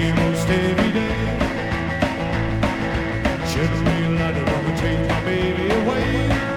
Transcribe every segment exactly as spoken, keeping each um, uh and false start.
you most every day. Shouldn't realize that I'm gonna take my baby away.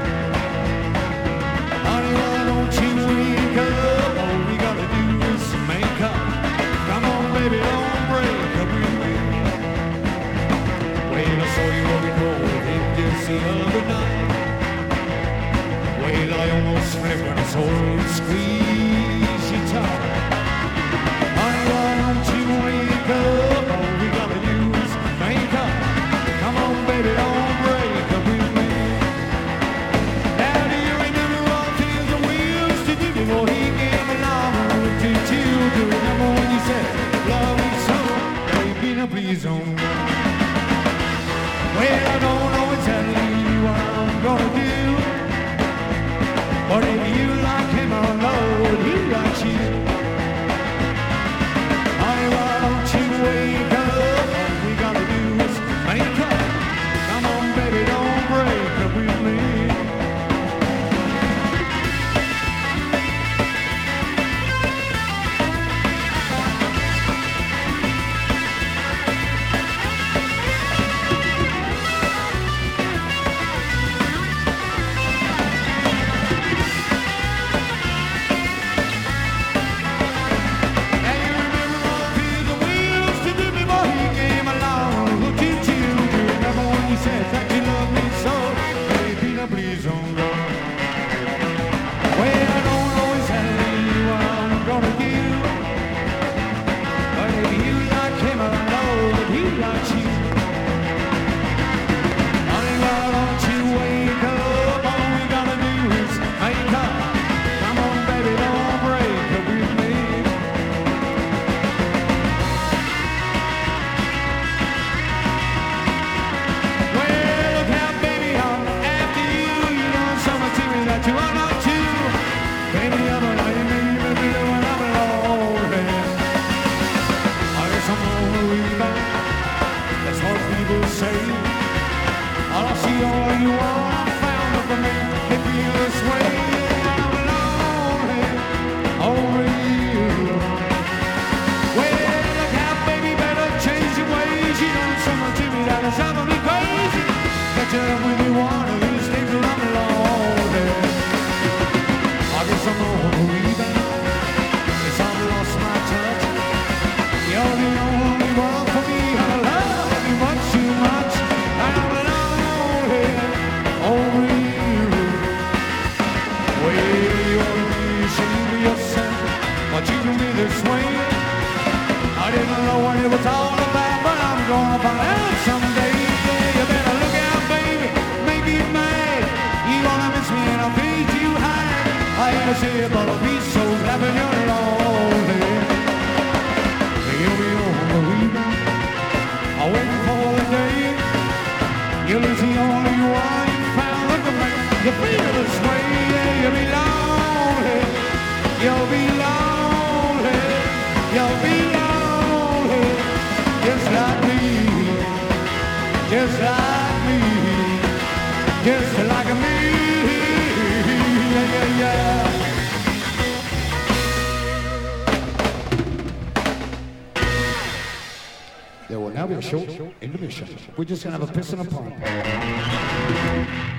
Honey, why don't you wake up? All we gotta do is make up. Come on, baby, don't break up with me. Well, I saw you on the road just the other night. Well, I almost flipped when I saw you squeeze you tight. Honey, why don't you wake up? All we gotta do is make up. Come on, baby, don't break up with me. Now, do you remember all things the wheels to do before he came along? Did you do you remember when you said, love me so? Baby, now please don't go. Well, I don't know exactly what I'm gonna do, but if you like him, I know he likes you. Honey, why don't you wake up? All we gotta do is make up. Come on, baby, don't break up with me. There will now be a short intermission. We're just going to have a piss and a pump.